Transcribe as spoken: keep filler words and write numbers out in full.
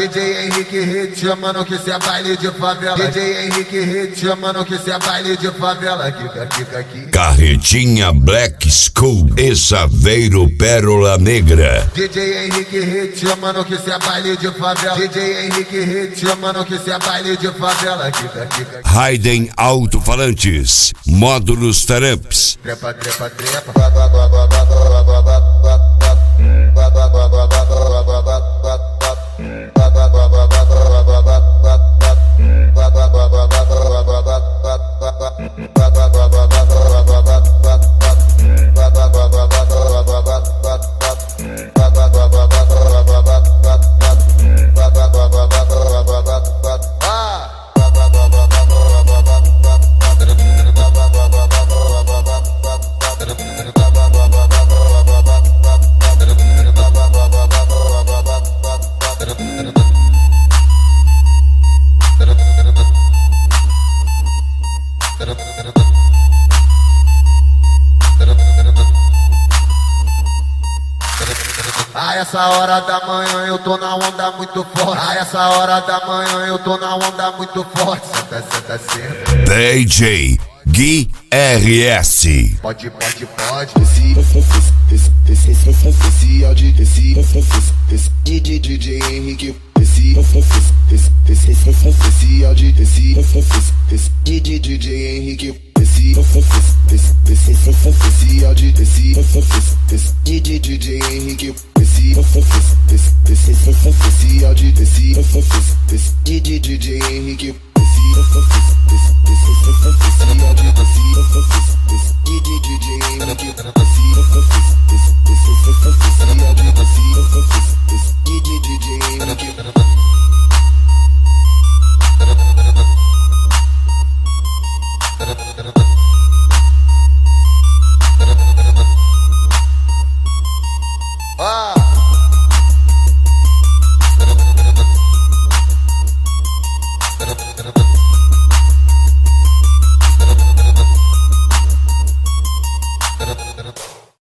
D J Henrique Hit chamando que cê é baile de favela. D J Henrique Hit chamando que cê é baile de favela. Kika, kika, kika. Carretinha Black School e Saveiro Pérola Negra. D J Henrique Hit chamando que cê é baile de favela. D J Henrique Hit chamando que cê é baile de favela. Kika, kika. Raiden Alto-Falantes, módulos Taramps. Trepa, trepa, trepa. A essa hora da manhã eu tô na onda muito forte. A essa hora da manhã eu tô na onda muito forte. Senta, senta, senta. D J Gui R S. Pode, pode, pode. Esse, esse, esse, esse, esse áudio, esse, esse, esse, D J Henrique. Esse, esse, esse, esse, esse áudio, esse, esse, esse, D J Henrique. Esse, esse, esse, esse, esse áudio, esse, esse, esse, D J Henrique. Esse, esse, esse, esse, esse áudio, esse, esse, esse, D J Henrique. Ah!